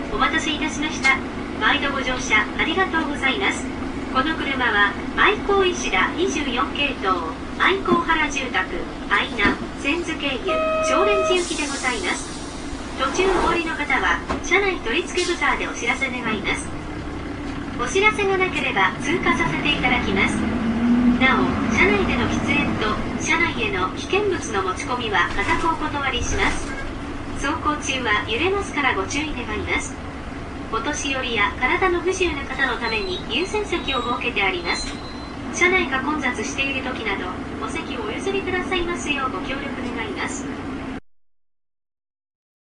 お待たせいたしました。毎度ご乗車ありがとうございます。この車は愛好石田24系統愛好原住宅愛南千頭経由長蓮寺行きでございます。途中お降りの方は車内取付ブザーでお知らせ願います。お知らせがなければ通過させていただきます。なお、車内での喫煙と車内への危険物の持ち込みは固くお断りします。走行中は揺れますからご注意願います。お年寄りや体の不自由な方のために優先席を設けてあります。車内が混雑している時などお席をお譲りくださいますようご協力願います。